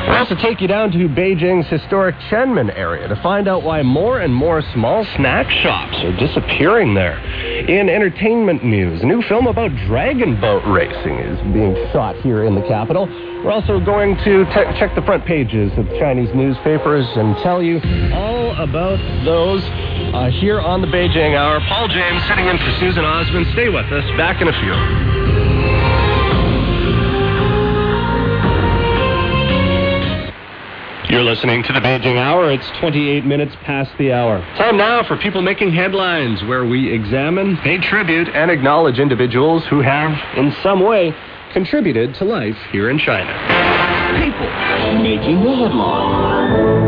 We'll also take you down to Beijing's historic Qianmen area to find out why more and more small snack shops are disappearing there. In entertainment news, a new film about dragon boat racing is being shot here in the capital. We're also going to check the front pages of Chinese newspapers and tell you all about those here on the Beijing Hour. Paul James sitting in for Susan Osmond. Stay with us. Back in a few. You're listening to the Beijing Hour. It's 28 minutes past the hour. Time now for People Making Headlines, where we examine, pay tribute, and acknowledge individuals who have, in some way, contributed to life here in China. People Making the Headlines.